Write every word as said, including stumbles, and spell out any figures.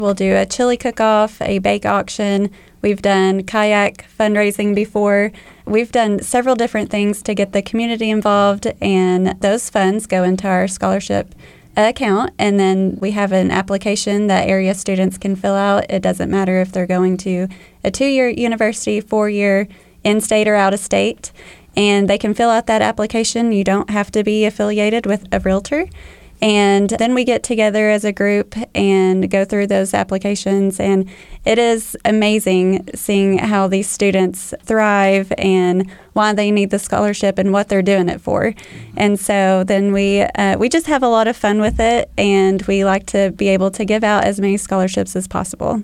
We'll do a chili cook-off, a bake auction. We've done kayak fundraising before. We've done several different things to get the community involved, and those funds go into our scholarship account. And then we have an application that area students can fill out. It doesn't matter if they're going to a two-year university, four-year, in-state or out-of-state. And they can fill out that application. You don't have to be affiliated with a realtor. And then we get together as a group and go through those applications. And it is amazing seeing how these students thrive and why they need the scholarship and what they're doing it for. And so then we uh, we just have a lot of fun with it, and we like to be able to give out as many scholarships as possible.